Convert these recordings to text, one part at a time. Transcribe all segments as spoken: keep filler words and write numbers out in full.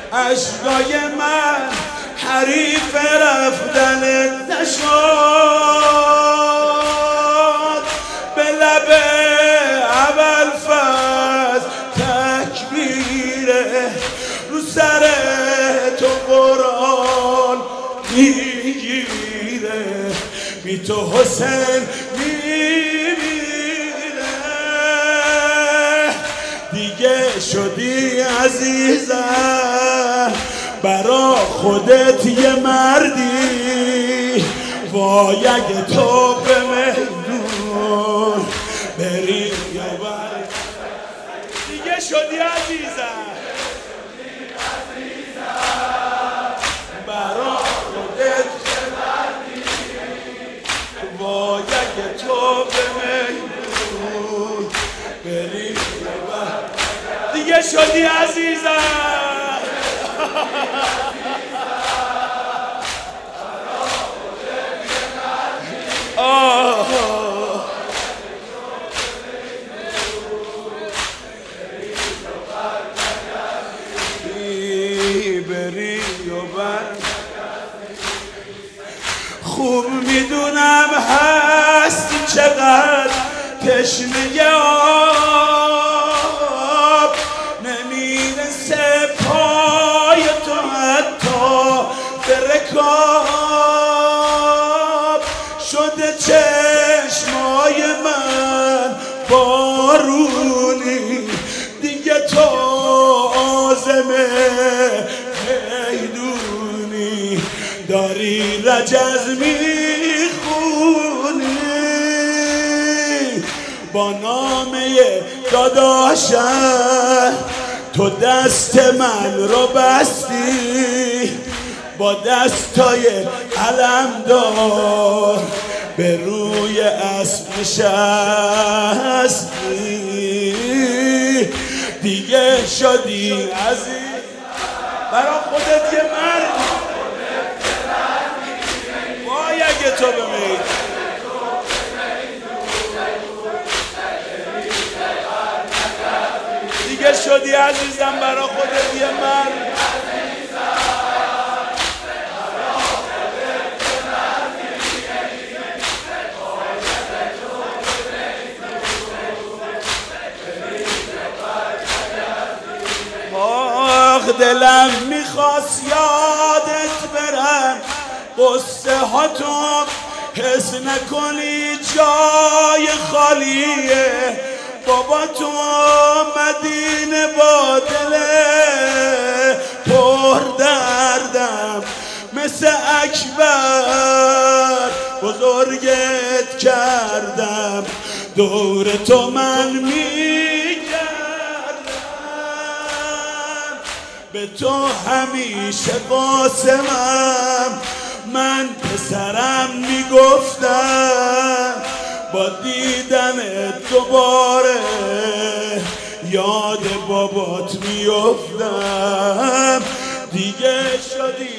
اشکای من حریف رفتن نشد، به لب ابوالفضل تکبیره رو سر تو قرآن میگیره، بی تو حسین میمیره. دیگه شدی عزیزم برا خودت یه مردی، وای اگه تو به میدون بری یا بری. دیگه شدی عزیزم برا خودت یه مردی، وای اگه تو به میدون بری یا بری. دیگه شدی عزیزم آه بری و بر. خوب میدونم هستی چقدر تشنه آب، نمیرسه پای تو حتی به رکاب، شده چشمای من بارونی، دیگه تو عازمه میدونی، داری رجز میخونی، با نامه داداشم تو دست من رو بستی، با دستای علمدار به روی اسب نشستی. دیگه شدی عزیز برا خودت یه مرد، وای اگه تو بمید. دیگه شدی عزیزم برا خودت یه مرد. آخ دلم میخواست یادت برم، قصه ها تو حس نکنی جای خالیه، بابا تو مدینه با دل پر دردم، مثل اکبر بزرگت کردم، دور تو من میگردم، به تو همیشه قاسمم، من پسرم میگفتم، با دیدن دوباره یاد بابات میافتم. دیگه شدی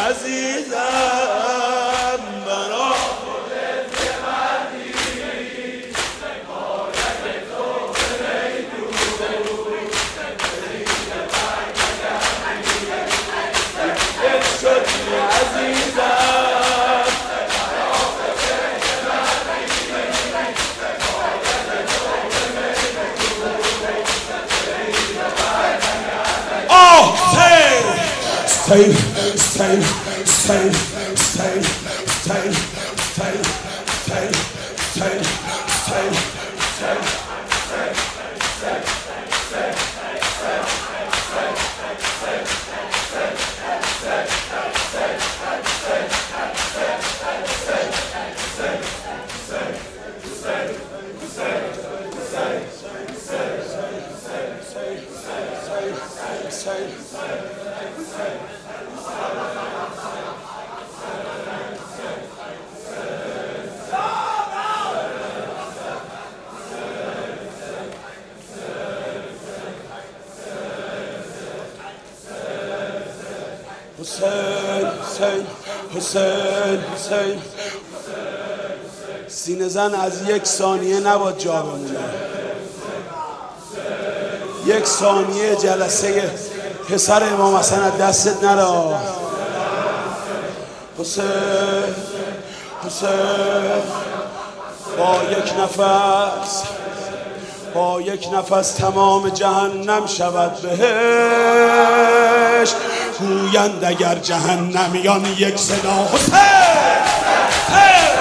عزیزم برا خودت یه مردی، باید تو بمیدون دیگه شدی عزیزم Stay, stay, stay, stay, stay, stay, stay, stay, stay, stay. حسین حسین حسین حسین سینه زن از یک ثانیه نباید جا بمونه. یک ثانیه جلسه پسر امام حسن از دستت نرا. حسین حسین با یک نفس با یک نفس تمام جهنم شود بهش. گویند اگر جهنمیان یک صدا حسین